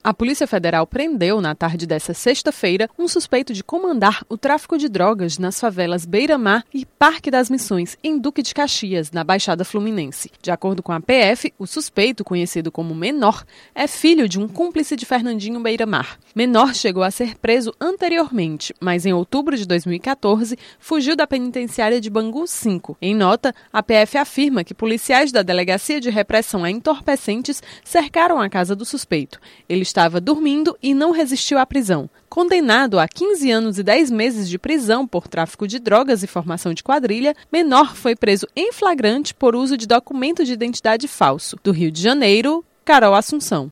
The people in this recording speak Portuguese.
A Polícia Federal prendeu, na tarde desta sexta-feira, um suspeito de comandar o tráfico de drogas nas favelas Beira-Mar e Parque das Missões, em Duque de Caxias, na Baixada Fluminense. De acordo com a PF, o suspeito, conhecido como Menor, é filho de um cúmplice de Fernandinho Beira-Mar. Menor chegou a ser preso anteriormente, mas em outubro de 2014 fugiu da penitenciária de Bangu 5. Em nota, a PF afirma que policiais da Delegacia de Repressão a Entorpecentes cercaram a casa do suspeito. Ele estava dormindo e não resistiu à prisão. Condenado a 15 anos e 10 meses de prisão por tráfico de drogas e formação de quadrilha, Menor foi preso em flagrante por uso de documento de identidade falso. Do Rio de Janeiro, Carol Assunção.